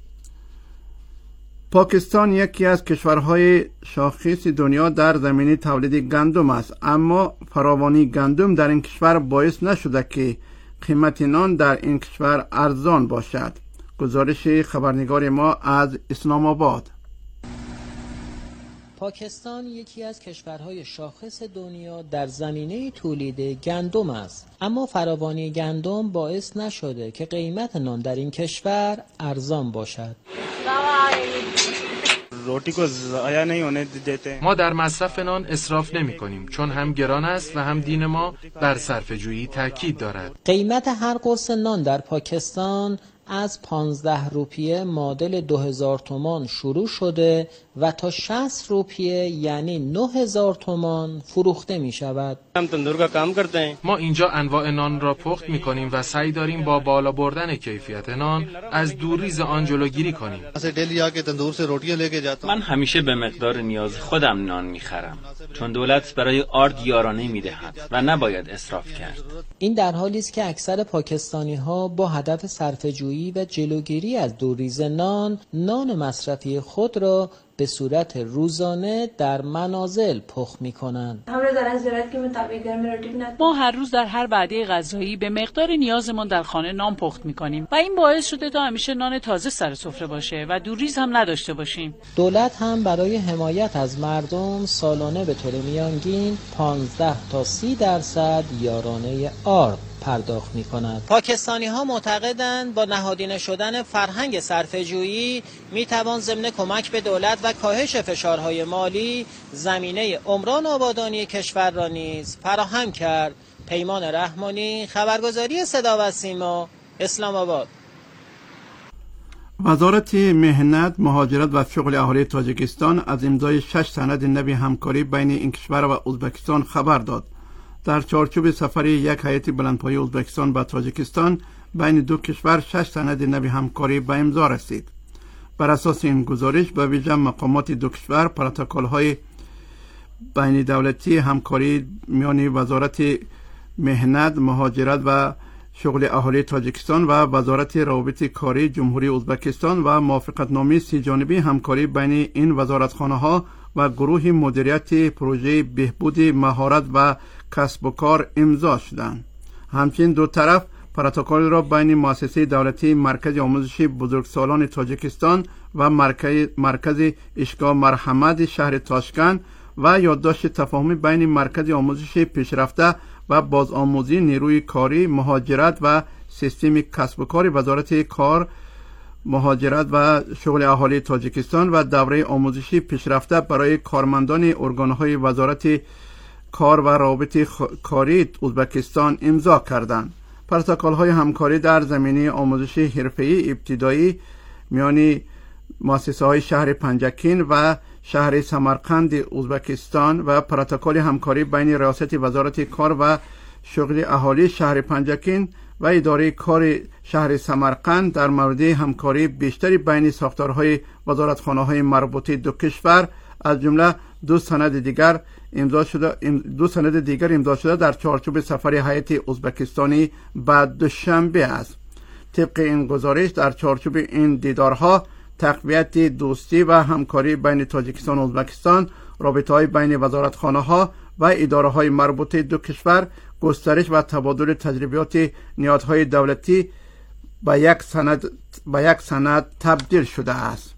پاکستان یکی از کشورهای شاخص دنیا در زمینه تولید گندم است، اما فراوانی گندم در این کشور باعث نشده که قیمت نان در این کشور ارزان باشد. گزارش خبرنگار ما از اسلام آباد. پاکستان یکی از کشورهای شاخص دنیا در زمینه تولید گندم است، اما فراوانی گندم باعث نشده که قیمت نان در این کشور ارزان باشد. ما در مصرف نان اسراف نمی کنیم چون هم گران است و هم دین ما بر صرفه‌جویی تاکید دارد. قیمت هر قرص نان در پاکستان از پانزده روپیه معادل دو هزار تومان شروع شده و تا شصت روپیه یعنی نه هزار تومان فروخته می شود. ما اینجا انواع نان را پخت می کنیم و سعی داریم با بالا بردن کیفیت نان از دوریز آن جلوگیری کنیم. من همیشه به مقدار نیاز خودم نان می خرم چون دولت برای آرد یارانه می دهد و نباید اسراف کرد. این در حالی است که اکثر پاکستانی ها با هدف صرفه‌جویی و جلوگیری از دوریز نان، نان مصرفی خود را به صورت روزانه در منازل پخت می‌کنند. ما هر روز در هر وعده غذایی به مقدار نیازمان در خانه نان پخت می‌کنیم و این باعث شده تا همیشه نان تازه سر سفره باشه و دوریز هم نداشته باشیم. دولت هم برای حمایت از مردم سالانه به طور میانگین پانزده تا سی درصد یارانه آرد پرداخت می‌کند. پاکستانی ها معتقدند با نهادینه شدن فرهنگ صرفه‌جویی می‌توان ضمن کمک به دولت و کاهش فشارهای مالی زمینه عمران آبادانی کشور را نیز فراهم کرد. پیمان رحمانی، خبرگزاری صدا و سیما، اسلام آباد. وزارت مهنت، مهاجرت و شغل اهالی تاجیکستان از امضای شش سند نوی همکاری بین این کشور و ازبکستان خبر داد. در چارچوب سفر یک هیئت بلندپایه ازبکستان به تاجیکستان بین دو کشور شش سند نوی همکاری به امضا رسید. بر اساس این گزارش به ویژه مقامات دو کشور پروتکل‌های بین دولتی همکاری میان وزارت مهنت، مهاجرت و شغل اهالی تاجیکستان و وزارت روابط کاری جمهوری ازبکستان و موافقتنامه سی جانبه همکاری بین این وزارتخانه‌ها و گروه مدیریت پروژه بهبود مهارت و کسب و کار امضا شدند. همچنین دو طرف پروتکل را بین مؤسسه دولتی مرکز آموزش بزرگسالان تاجیکستان و مرکز مرکز اشگاه مرحمت شهر تاشکند و یادداشت تفاهمی بین مرکز آموزش پیشرفته و بازآموزی نیروی کاری، مهاجرت و سیستم کسب و کار وزارت کار، مهاجرت و شغل اهالی تاجیکستان و دوره آموزشی پیشرفته برای کارمندان ارگان‌های وزارت کار و روابط کاری ازبکستان امضا کردند. پروتکل‌های همکاری در زمینه آموزش حرفه‌ای ابتدایی میان مؤسسه‌های شهر پنجکین و شهر سمرقند ازبکستان و پروتکل همکاری بین ریاست وزارت کار و شغل اهالی شهر پنجکین و اداره کار شهر سمرقند در مورد همکاری بیشتری بین ساختارهای وزارتخانه‌های مربوطه دو کشور از جمله دو سند دیگر امضا شده دو سند دیگر امضا شده در چارچوب سفر هیئت ازبکستانی بعد دوشنبه است. طبق این گزارش در چارچوب این دیدارها تقویت دوستی و همکاری بین تاجیکستان و ازبکستان، رابطه‌های بین وزارتخانه‌ها و اداره‌های مربوطه دو کشور، گسترش و تبادل تجربیات نهادهای دولتی به یک سند به یک سند تبدیل شده است.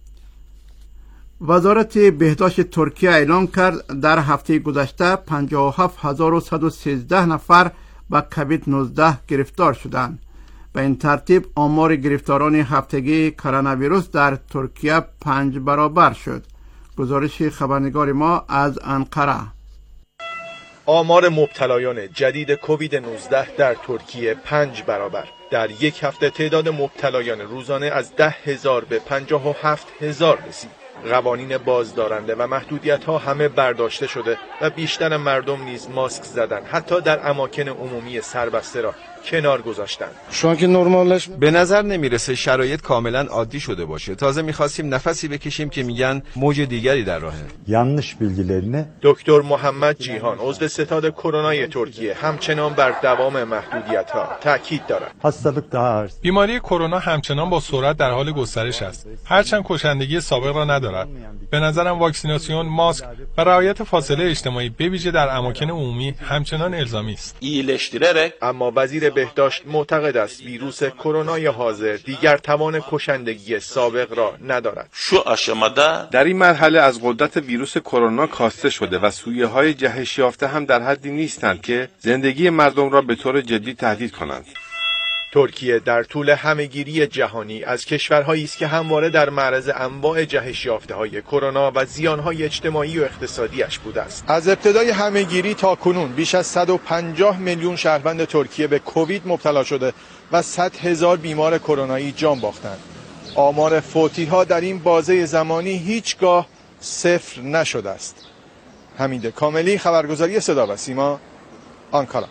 وزارت بهداشت ترکیه اعلام کرد در هفته گذشته پنجاه و هفت هزار و صد و سیزده نفر به کووید نوزده گرفتار شدند. به این ترتیب آمار گرفتاران هفتگی کرونا ویروس در ترکیه پنج برابر شد. گزارش خبرنگار ما از انقره. آمار مبتلایان جدید کووید نوزده در ترکیه پنج برابر. در یک هفته تعداد مبتلایان روزانه از ده هزار به پنجاه و هفت هزار رسید. قوانین بازدارنده و محدودیت ها همه برداشته شده و بیشتر مردم نیز ماسک زدن، حتی در اماکن عمومی سربسته را کنار گذاشتند. شما که نرمالش به نظر نمیرسه شرایط کاملا عادی شده باشه. تازه میخواستیم نفسی بکشیم که میگن موج دیگری در راهه. yanlış bilgilerini دکتر محمد جیهان عضو ستاد کرونای ترکیه همچنان بر دوام محدودیت ها تاکید دارد. بیماری کرونا همچنان با سرعت در حال گسترش است، هرچند کشندگی سابق را ندارد. به نظرم واکسیناسیون، ماسک و رعایت فاصله اجتماعی به ویژه در اماکن عمومی همچنان الزامی است. اما وزیر بهداشت معتقد است ویروس کرونای حاضر دیگر توان کشندگی سابق را ندارد. در این مرحله از قدرت ویروس کرونا کاسته شده و سویه‌های جهش یافته هم در حدی نیستند که زندگی مردم را به طور جدی تهدید کنند. ترکیه در طول همهگیری جهانی از کشورهایی است که همواره در معرض انواع جهش یافته‌های کرونا و زیانهای اجتماعی و اقتصادیش بوده است. از ابتدای همهگیری تا کنون بیش از صد و پنجاه میلیون شهروند ترکیه به کووید مبتلا شده و صد هزار بیمار کرونایی جان باختند. آمار فوتی‌ها در این بازه زمانی هیچگاه صفر نشده است. حمید کاملی، خبرگزاری صدا و سیما، آنکارا.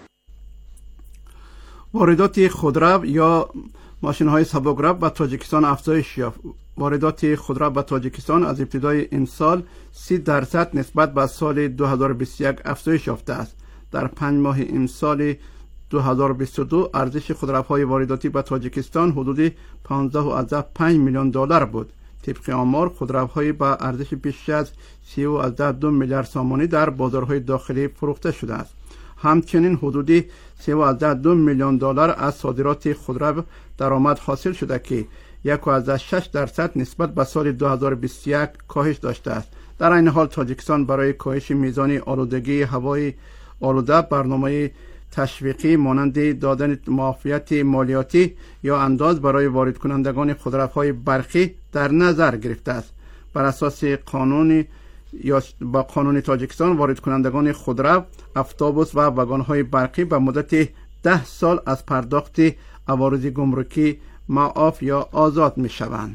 واردات خودرو یا ماشین‌های سبک‌رو به تاجیکستان افزایش یافت. واردات خودرو به تاجیکستان از ابتدای این سال سی درصد نسبت به سال دو هزار و بیست و یک افزایش یافته است. در پنج ماه این سال دو هزار و بیست و دو ارزش خودروهای وارداتی به تاجیکستان حدود پانزده و پنج میلیون دلار بود. طبق آمار خودروهای با ارزش بیش از سی و دو میلیارد سامانی در بازارهای داخلی فروخته شده است. همچنین حدودی سی و دو میلیون دلار از صادرات خودرو درآمد حاصل شده که یک و شش درصد نسبت به سال دو هزار و بیست و یک کاهش داشته است. در این حال تاجیکستان برای کاهش میزان آلودگی هوای آلوده برنامه تشویقی مانند دادن معافیت مالیاتی یا انداز برای وارد کنندگان خودروهای برقی در نظر گرفته است. بر اساس قانون یا با قانون تاجیکستان وارد کنندگان خودرو، اتوبوس و واگن‌های برقی به مدت ده سال از پرداخت عوارض گمرکی معاف یا آزاد می‌شوند.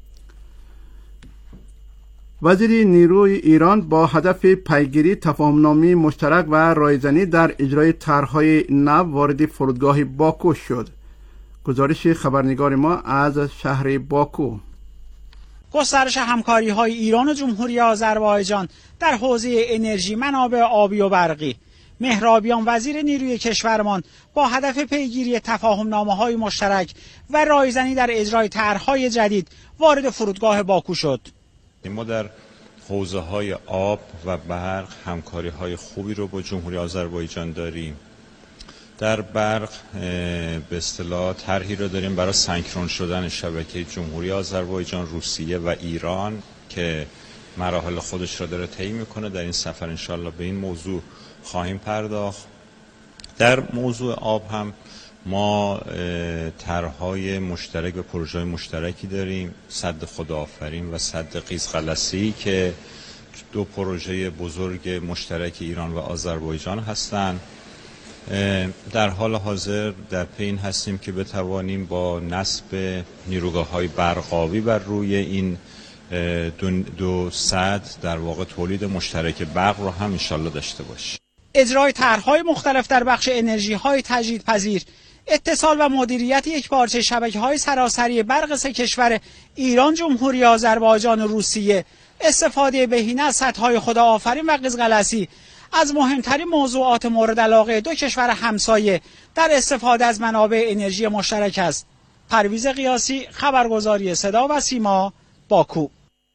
وزیر نیروی ایران با هدف پیگیری تفاهم‌نامه مشترک و رایزنی در اجرای طرح‌های نو وارد فرودگاه باکو شد. گزارش خبرنگار ما از شهر باکو. گسترش همکاری‌های ایران و جمهوری آذربایجان در حوزه انرژی، منابع آبی و برقی. مهرابیان وزیر نیروی کشورمان با هدف پیگیری تفاهم‌نامه‌های مشترک و رایزنی در اجرای طرح‌های جدید وارد فرودگاه باکو شد. ما در حوزه‌های آب و برق همکاری‌های خوبی رو با جمهوری آذربایجان داریم. در برق به اصطلاح طرحی رو داریم برای سنکرون شدن شبکه جمهوری آذربایجان، روسیه و ایران که مراحل خودش را داره طی میکنه. در این سفر انشالله به این موضوع خواهیم پرداخت. در موضوع آب هم ما طرح‌های مشترک و پروژه‌های مشترکی داریم، سد خداآفرین و سد قیزغلسی که دو پروژه بزرگ مشترک ایران و آذربایجان هستند. در حال حاضر در پی این هستیم که بتوانیم با نصب نیروگاه‌های برق‌آبی بر روی این دو, دو سد در واقع تولید مشترک برق رو هم انشالله داشته باشیم. اجرای طرح‌های مختلف در بخش انرژی‌های تجدیدپذیر، اتصال و مدیریت یکپارچه شبکه‌های سراسری برق سه کشور ایران، جمهوری آذربایجان و روسیه، استفاده بهینه از سدهای خداآفرین و قیزغلسی از مهمترین موضوعات مورد علاقه دو کشور همسایه در استفاده از منابع انرژی مشترک است. پرویز قیاسی، خبرگزاری صدا و سیما، باکو.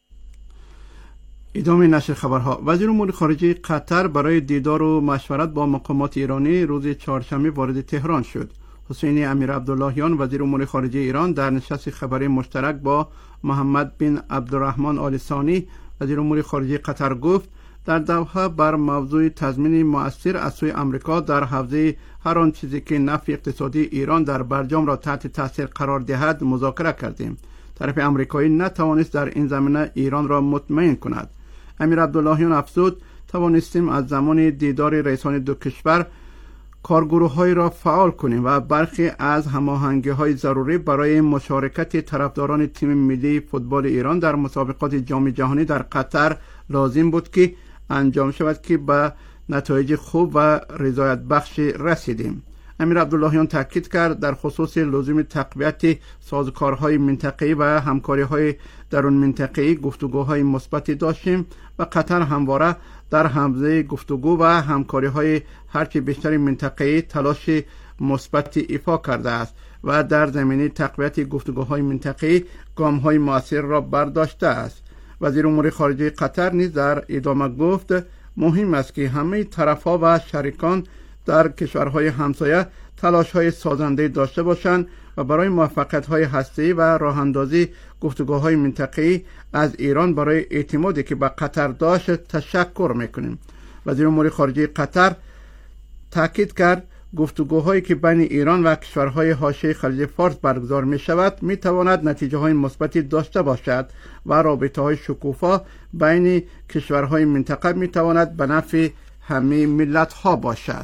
ادامه نشر خبرها. وزیر امور خارجه قطر برای دیدار و مشورت با مقامات ایرانی روز چهارشنبه وارد تهران شد. حسین امیر عبداللهیان وزیر امور خارجه ایران در نشست خبری مشترک با محمد بن عبدالرحمن آل ثانی وزیر امور خارجه قطر گفت در دوحه بر موضوع تضمین مؤثر از سوی آمریکا در حوزه هر آن چیزی که نفع اقتصادی ایران در برجام را تحت تاثیر قرار دهد مذاکره کردیم. طرف آمریکایی نتوانست در این زمینه ایران را مطمئن کند. امیر عبداللهیان افزود توانستیم از زمان دیدار رئیسان دو کشور کارگروه‌هایی را فعال کنیم و برخی از هماهنگی‌های ضروری برای مشارکت طرفداران تیم ملی فوتبال ایران در مسابقات جام جهانی در قطر لازم بود که انجام شود که به نتایج خوب و رضایت بخش رسیدیم. امیر عبداللهیان تاکید کرد در خصوص لزوم تقویت سازوکارهای منطقه‌ای و همکاری‌های درون منطقه‌ای گفتگوهای مثبتی داشتیم و قطر همواره در حوزه گفتگو و همکاری‌های هرچه بیشتر منطقه‌ای تلاش مثبت ایفا کرده است و در زمینه تقویت گفتگوهای منطقه‌ای گام‌های مؤثر را برداشته است. وزیر امور خارجه قطر نیز در ادامه گفت مهم است که همه طرف‌ها و شریکان در کشورهای همسایه تلاش‌های سازنده داشته باشند و برای موفقیت‌های هسته‌ای و راه‌اندازی گفتگوهای منطقه‌ای از ایران برای اعتمادی که به قطر داشت تشکر می‌کنیم. وزیر امور خارجه قطر تاکید کرد گفتگوهایی که بین ایران و کشورهای حاشیه خلیج فارس برگزار می‌شود می‌تواند نتیجه‌های مثبتی داشته باشد و رابطه‌های شکوفا بین کشورهای منطقه می‌تواند به نفع همه ملت‌ها باشد.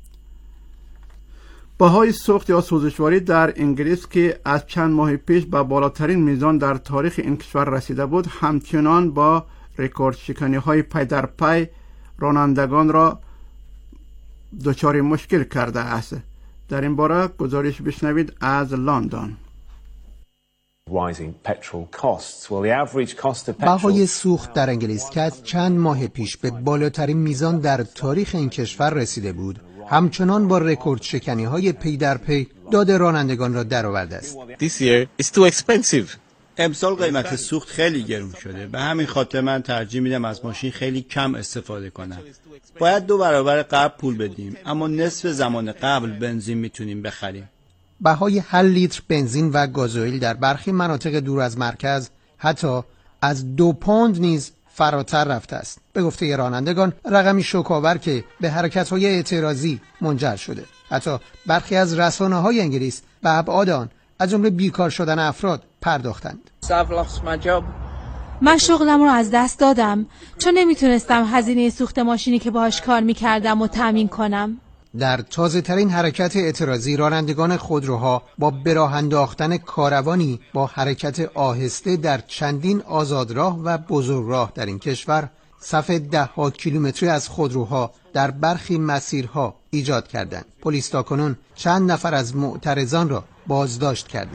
بهای سوخت یا سوزشواری در انگلیس که از چند ماه پیش به بالاترین میزان در تاریخ این کشور رسیده بود همچنان با رکورد شکنی های پی در پی رانندگان را دچار مشکل کرده است. در این باره گزارش بشنوید از لندن. بهای سوخت در انگلیس که از چند ماه پیش به بالاترین میزان در تاریخ این کشور رسیده بود همچنان با رکورد شکنی های پی در پی داد رانندگان را درآورده است. امسال قیمت سوخت خیلی گرون شده، به همین خاطر من ترجیح میدم از ماشین خیلی کم استفاده کنم. باید دو برابر قبل پول بدیم، اما نصف زمان قبل بنزین میتونیم بخریم. بهای هر لیتر بنزین و گازوئیل در برخی مناطق دور از مرکز حتی از دو پوند نیز فراتر رفته است. به گفته رانندگان رقمی شوک‌آور که به حرکت‌های اعتراضی منجر شده. حتی برخی از رسانه‌های انگلیس به ابعاد آن از جمله بیکار شدن افراد پرداختند. من شغلم رو از دست دادم چون نمیتونستم هزینه سوخت ماشینی که باهاش کار میکردم و تامین کنم. در تازه ترین حرکت اعتراضی رانندگان خودروها با به راه انداختن کاروانی با حرکت آهسته در چندین آزادراه و بزرگراه در این کشور صف ده ها کیلومتری از خودروها در برخی مسیرها ایجاد کردند. پلیس تاکنون چند نفر از معترضان را بازداشت کرده.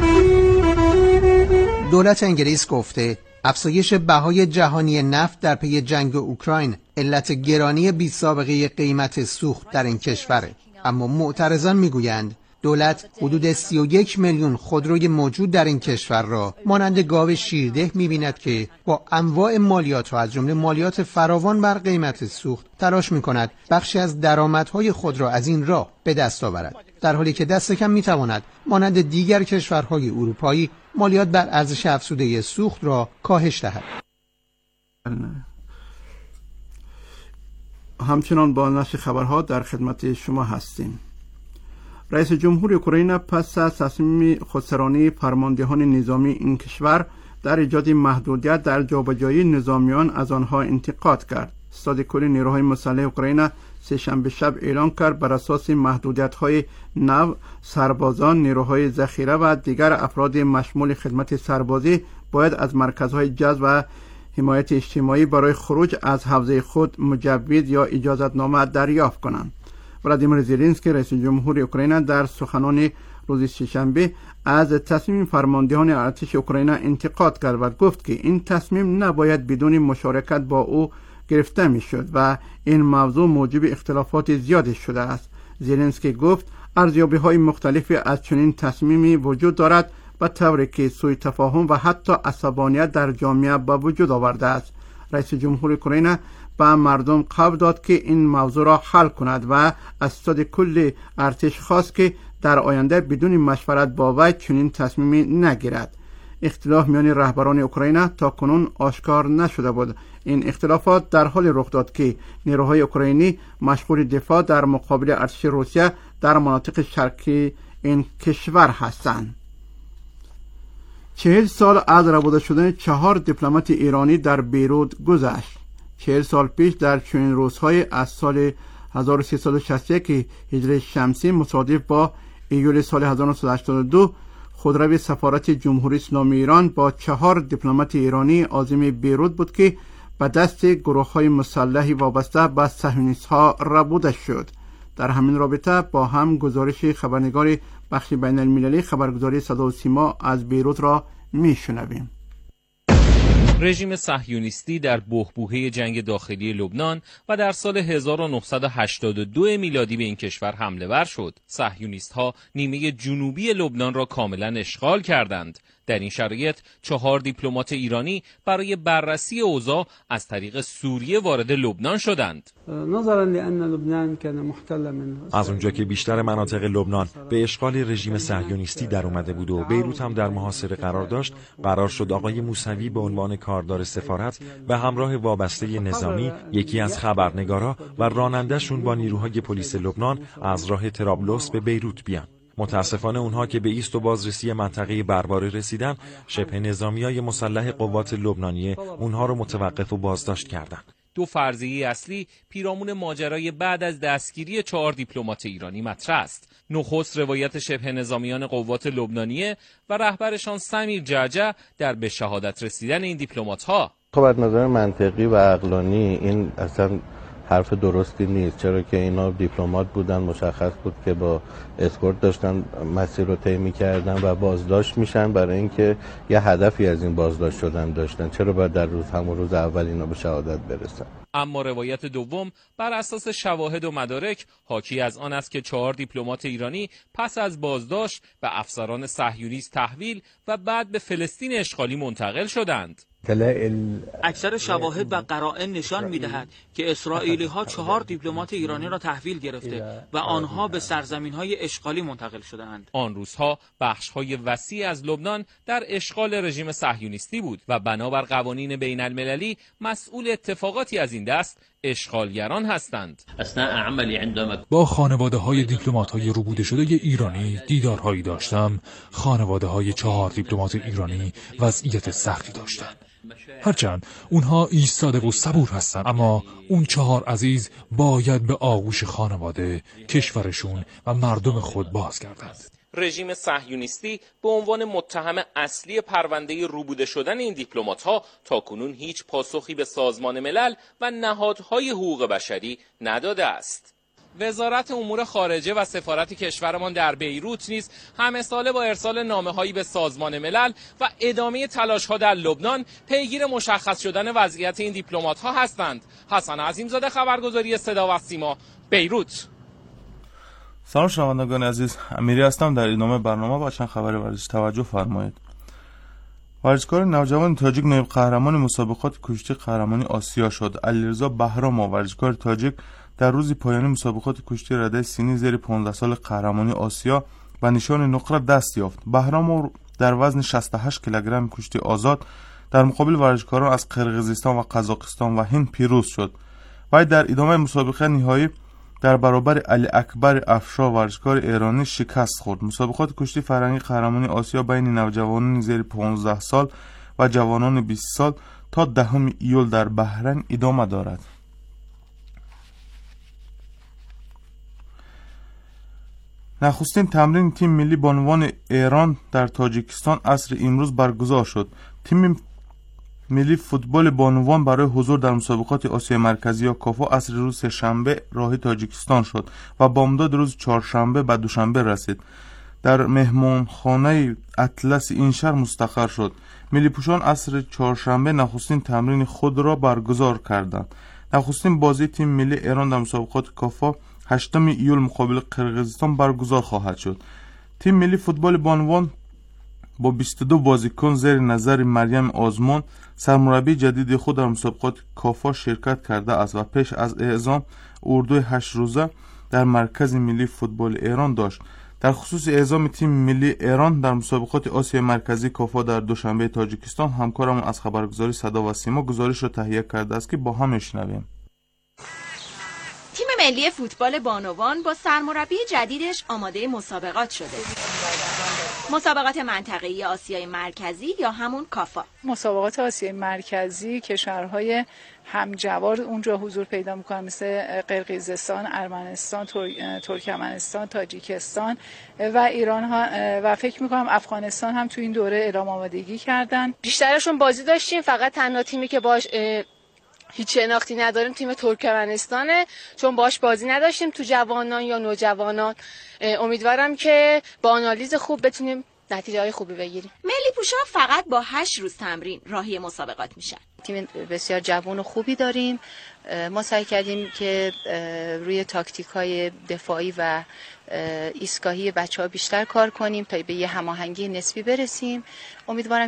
دولت انگلیس گفته افزایش بهای جهانی نفت در پی جنگ اوکراین علت گرانی بی سابقه قیمت سوخت در این کشور، اما معترضان میگویند دولت حدود سی و یک میلیون خودروی موجود در این کشور را مانند گاو شیرده می‌بیند که با انواع مالیات و از جمله مالیات فراوان بر قیمت سوخت تلاش می‌کند بخشی از درآمدهای خود را از این راه به دست آورد، در حالی که دست کم می‌تواند مانند دیگر کشورهای اروپایی مالیات بر ارزش افزوده سوخت را کاهش دهد. همچنان با نشر خبرها در خدمت شما هستیم. رئیس جمهور اوکراین پس از تصمیم خودسرانه فرماندهان نظامی این کشور در ایجاد محدودیت در جابجایی نظامیان از آنها انتقاد کرد. ستاد کل نیروهای مسلح اوکراین سه‌شنبه شب اعلام کرد بر اساس محدودیت‌های نو سربازان، نیروهای ذخیره و دیگر افراد مشمول خدمت سربازی باید از مرکزهای جذب و حمایت اجتماعی برای خروج از حوزه خود مجوز یا اجازتنامه دریافت کنند. ولادیمیر زلنسکی رئیس جمهور اوکراین در سخنان روز سه‌شنبه از تصمیم فرماندهان ارتش اوکراین انتقاد کرد و گفت که این تصمیم نباید بدون مشارکت با او گرفته میشد و این موضوع موجب اختلافات زیادی شده است. زلنسکی گفت ارزیابی‌های مختلفی از چنین تصمیمی وجود دارد به طوری که سوء تفاهم و حتی عصبانیت در جامعه به وجود آورده است. رئیس جمهور اوکراین به مردم قول داد که این موضوع را حل کند و از ستاد کل ارتش خواست که در آینده بدون مشورت با وی چنین تصمیمی نگیرد. اختلاف میان رهبران اوکراین تا کنون آشکار نشده بود. این اختلافات در حال رخ داد که نیروهای اوکراینی مشغول دفاع در مقابل ارتش روسیه در مناطق شرقی این کشور هستند. چهل سال از ربوده شدن چهار دیپلمات ایرانی در بیروت گذشت. چهل سال پیش در چنین روزهای از سال هزار و سیصد و شصت و یک هجری شمسی مصادف با ایول سال هزار و نهصد و هشتاد و دو خودروی سفارت جمهوری اسلامی ایران با چهار دیپلمات ایرانی عازم بیروت بود که به دست گروه‌های مسلحی وابسته به صهیونیست‌ها ربوده شد. در همین رابطه با هم گزارش خبرنگار بخش بین المللی خبرگزاری صدا و سیما از بیروت را میشنویم. رژیم صهیونیستی در بحبوحه جنگ داخلی لبنان و در سال هزار و نهصد و هشتاد و دو میلادی به این کشور حمله ور شد. صهیونیست‌ها نیمه جنوبی لبنان را کاملا اشغال کردند. در این شرایط چهار دیپلمات ایرانی برای بررسی اوضاع از طریق سوریه وارد لبنان شدند. از اونجا که بیشتر مناطق لبنان به اشغال رژیم صهیونیستی در اومده بود و بیروت هم در محاصره قرار داشت، قرار شد آقای موسوی به عنوان کاردار سفارت و همراه وابسته نظامی، یکی از خبرنگارا و راننده‌شون با نیروهای پلیس لبنان از راه طرابلس به بیروت بیان. متاسفانه اونها که به ایست و بازرسی منطقه برباره رسیدن، شبه نظامیای مسلح قوات لبنانیه اونها رو متوقف و بازداشت کردند. دو فرضیه اصلی پیرامون ماجرای بعد از دستگیری چهار دیپلمات ایرانی مطرح است. نخست روایت شبه نظامیان قوات لبنانیه و رهبرشان سمیر جعجع در به شهادت رسیدن این دیپلمات‌ها. خب از نظر منطقی و عقلانی این اصلا حرف درستی نیست، چرا که اینا دیپلمات بودن، مشخص بود که با اسکورت داشتن مسیر رو طی می‌کردن و بازداشت میشن برای اینکه یه هدفی از این بازداشت شدن داشتن. چرا باید در روز همون روز اول اینا به شهادت برسن؟ اما روایت دوم بر اساس شواهد و مدارک حاکی از آن است که چهار دیپلمات ایرانی پس از بازداشت به افسران صهیونیست تحویل و بعد به فلسطین اشغالی منتقل شدند. اکثر شواهد و قرائن نشان می‌دهد که اسرائیلی‌ها چهار دیپلمات ایرانی را تحویل گرفته و آنها به سرزمین‌های اشغالی منتقل شده‌اند. آن روزها بخش‌های وسیع از لبنان در اشغال رژیم صهیونیستی بود و بنابر قوانین بین‌المللی مسئول اتفاقاتی از این دست اشغالگران هستند. با خانواده‌های دیپلمات‌های ربوده شده ایرانی دیدارهایی داشتم. خانواده‌های چهار دیپلمات ایرانی وضعیت سختی داشتند. هرچند اونها ایستاده و صبور هستند، اما اون چهار عزیز باید به آغوش خانواده، کشورشون و مردم خود بازگردند. رژیم صهیونیستی به عنوان متهم اصلی پرونده ربوده شدن این دیپلمات‌ها تاکنون هیچ پاسخی به سازمان ملل و نهادهای حقوق بشری نداده است. وزارت امور خارجه و سفارت کشورمان در بیروت نیز همه ساله با ارسال نامه‌هایی به سازمان ملل و ادامه تلاش‌ها در لبنان پیگیر مشخص شدن وضعیت این دیپلمات‌ها هستند. حسن عظیمزاده، خبرگزاری صدا و سیما، بیروت. سلام شنوندگان عزیز، امیری هستم. در ادامه برنامه با چند خبر ورزشی توجه فرمایید. ورزشکار نوجوان تاجیک نایب قهرمان مسابقات کشتی قهرمانی آسیا شد. علیرضا بهرام، ورزشکار تاجیک، در روز پایانی مسابقات کشتی رده سینی زیر پانزده سال قهرمانی آسیا با نشان نقره دست یافت. بهرام در وزن شصت و هشت کیلوگرم کشتی آزاد در مقابل ورزشکاران از قرقیزستان و قزاقستان و هند پیروز شد. وی در ادامه مسابقه نهایی در برابر علی اکبر افشار ورزشکار ایرانی شکست خورد. مسابقات کشتی فرنگی قهرمانی آسیا بین نوجوانان زیر پانزده سال و جوانان بیست سال تا دهم ایول در بحرین ادامه دارد. نخستین تمرین تیم ملی بانوان ایران در تاجیکستان عصر امروز برگزار شد. تیم ملی فوتبال بانوان برای حضور در مسابقات آسیای مرکزی یا کافا عصر روز سه‌شنبه راه تاجیکستان شد و بامداد روز چهارشنبه به دوشنبه رسید. در مهمانخانه اطلس این شهر مستقر شد. ملی پوشان عصر چهارشنبه نخستین تمرین خود را برگزار کردند. نخستین بازی تیم ملی ایران در مسابقات کافا هشتم ایول مقابل قرقیزستان برگزار خواهد شد. تیم ملی فوتبال بانوان با بیست و دو بازیکن زیر نظر مریم آزمان سرمربی جدید خود در مسابقات کافا شرکت کرده است و پیش از اعزام اردوی هشت روزه در مرکز ملی فوتبال ایران داشت. در خصوص اعزام تیم ملی ایران در مسابقات آسیای مرکزی کافا در دوشنبه تاجیکستان همکارم از خبرگزاری صدا و سیما گزارش را تهیه کرده است که با هم میشنویم. تیم ملی فوتبال بانوان با سرمربی جدیدش آماده مسابقات شده. مسابقات منطقه‌ای آسیای مرکزی یا همون کافا. مسابقات آسیای مرکزی کشورهای همجوار اونجا حضور پیدا میکنن، مثل قرقیزستان، ارمنستان، ترکمنستان، تاجیکستان و ایران ها و فکر میکنم افغانستان هم تو این دوره اعلام آمادگی کردن. بیشترشون بازی داشتیم، فقط تنها تیمی که باش هیچ شناختی نداریم تیم ترکمنستانه، چون باش بازی نداشتیم تو جوانان یا نوجوانان. امیدوارم که با آنالیز خوب بتونیم نتیجه های خوبی بگیریم. ملی پوشا فقط با هشت روز تمرین راهی مسابقات میشن. تیم بسیار جوان و خوبی داریم. ما سعی کردیم که روی تاکتیک های دفاعی و ایستگاهی بچه‌ها بیشتر کار کنیم تا به یه هماهنگی نسبی برسیم. امیدوارم